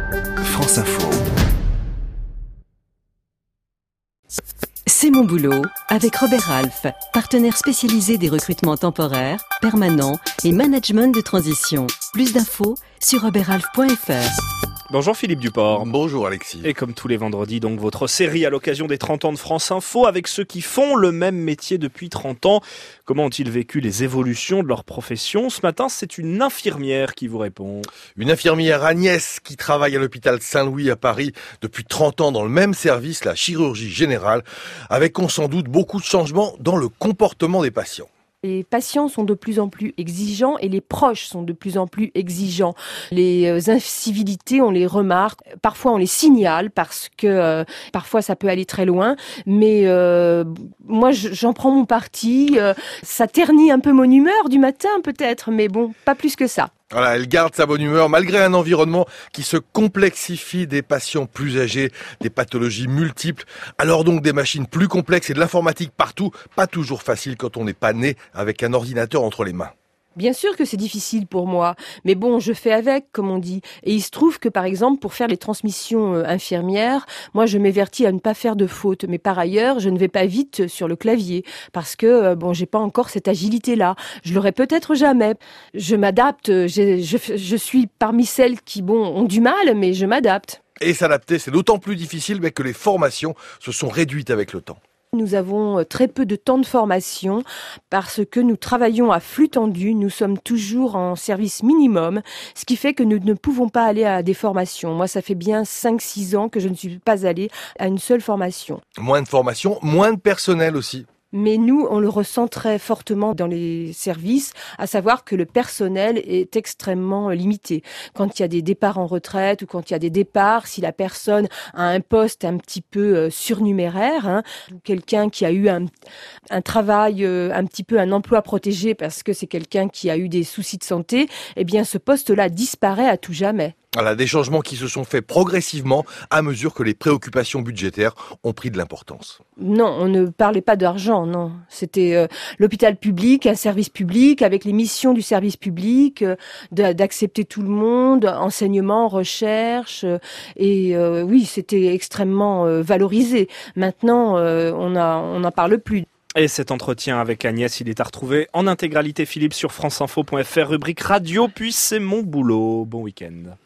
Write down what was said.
France Info. C'est mon boulot avec Robert Ralph, partenaire spécialisé des recrutements temporaires, permanents et management de transition. Plus d'infos sur robertralph.fr. Bonjour Philippe Duport. Bonjour Alexis. Et comme tous les vendredis, donc votre série à l'occasion des 30 ans de France Info avec ceux qui font le même métier depuis 30 ans. Comment ont-ils vécu les évolutions de leur profession ? Ce matin, c'est une infirmière qui vous répond. Une infirmière, Agnès, qui travaille à l'hôpital Saint-Louis à Paris depuis 30 ans dans le même service, la chirurgie générale, avec on s'en doute beaucoup de changements dans le comportement des patients. Les patients sont de plus en plus exigeants et les proches sont de plus en plus exigeants. Les incivilités, on les remarque, parfois on les signale parce que parfois ça peut aller très loin. Mais moi j'en prends mon parti. Ça ternit un peu mon humeur du matin peut-être, mais bon, pas plus que ça. Voilà, elle garde sa bonne humeur malgré un environnement qui se complexifie, des patients plus âgés, des pathologies multiples, alors donc des machines plus complexes et de l'informatique partout, pas toujours facile quand on n'est pas né avec un ordinateur entre les mains. Bien sûr que c'est difficile pour moi, mais bon, je fais avec, comme on dit. Et il se trouve que, par exemple, pour faire les transmissions infirmières, moi, je m'évertis à ne pas faire de fautes. Mais par ailleurs, je ne vais pas vite sur le clavier parce que, j'ai pas encore cette agilité-là. Je l'aurai peut-être jamais. Je m'adapte. Je suis parmi celles qui, ont du mal, mais je m'adapte. Et s'adapter, c'est d'autant plus difficile que les formations se sont réduites avec le temps. Nous avons très peu de temps de formation parce que nous travaillons à flux tendu. Nous sommes toujours en service minimum, ce qui fait que nous ne pouvons pas aller à des formations. Moi, ça fait bien 5-6 ans que je ne suis pas allée à une seule formation. Moins de formation, moins de personnel aussi. Mais nous, on le ressent très fortement dans les services, à savoir que le personnel est extrêmement limité. Quand il y a des départs en retraite ou quand il y a des départs, si la personne a un poste un petit peu surnuméraire, ou quelqu'un qui a eu un travail, un petit peu un emploi protégé parce que c'est quelqu'un qui a eu des soucis de santé, eh bien ce poste-là disparaît à tout jamais. Voilà, des changements qui se sont faits progressivement à mesure que les préoccupations budgétaires ont pris de l'importance. Non, on ne parlait pas d'argent, non. C'était l'hôpital public, un service public, avec les missions du service public, d'accepter tout le monde, enseignement, recherche, et oui, c'était extrêmement valorisé. Maintenant, on n'en parle plus. Et cet entretien avec Agnès, il est à retrouver en intégralité, Philippe, sur franceinfo.fr, rubrique radio, puis c'est mon boulot. Bon week-end.